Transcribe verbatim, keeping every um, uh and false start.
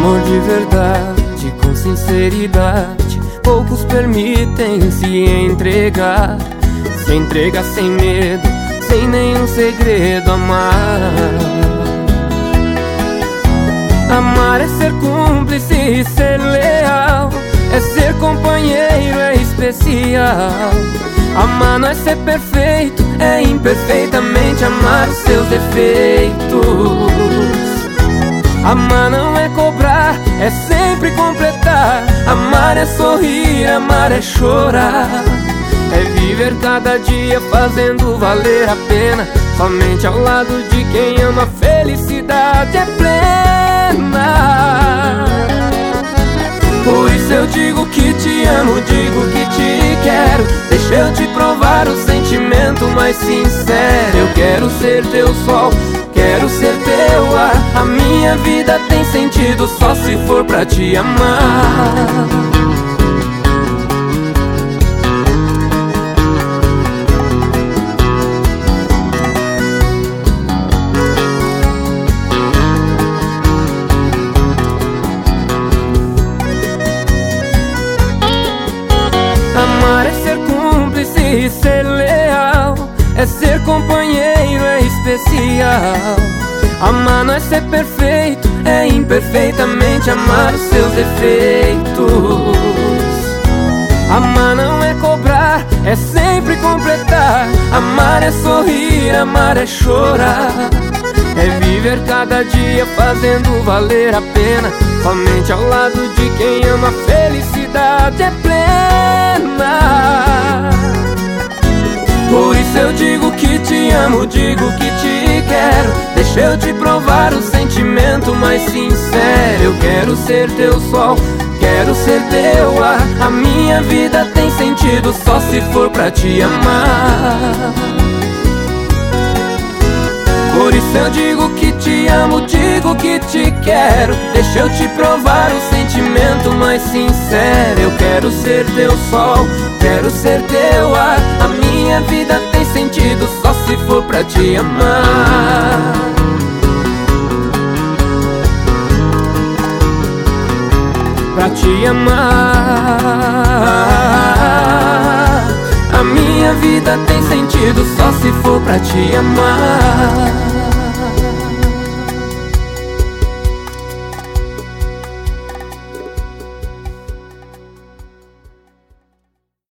amor de verdade, com sinceridade, poucos permitem se entregar. Se entrega sem medo, sem nenhum segredo. Amar, amar é ser cúmplice e ser leal, é ser companheiro, é especial. Amar não é ser perfeito, é imperfeitamente amar os seus defeitos. Amar não é cobrar, é sempre completar. Amar é sorrir, amar é chorar, é viver cada dia fazendo valer a pena. Somente ao lado de quem ama, a felicidade é plena. Por isso eu digo que te amo, digo que te quero. Deixa eu te provar o sentimento mais sincero. Eu quero ser teu sol, quero ser teu ar. A minha vida tem sentido só se for pra te amar. Amar é ser cúmplice e ser leal, é ser companheiro, é especial. Amar não é ser perfeito, é imperfeitamente amar os seus defeitos. Amar não é cobrar, é sempre completar. Amar é sorrir, amar é chorar, é viver cada dia fazendo valer a pena. Somente ao lado de quem ama, a felicidade é plena. Por isso eu digo que te amo, digo que te quero. Deixa eu te provar o sentimento mais sincero. Eu quero ser teu sol, quero ser teu ar. A minha vida tem sentido só se for pra te amar. Por isso eu digo que te amo, digo que te quero. Deixa eu te provar o sentimento mais sincero. Eu quero ser teu sol, quero ser teu ar. A minha vida tem sentido só se for pra te amar. Pra te amar. A minha vida tem sentido só se for pra te amar.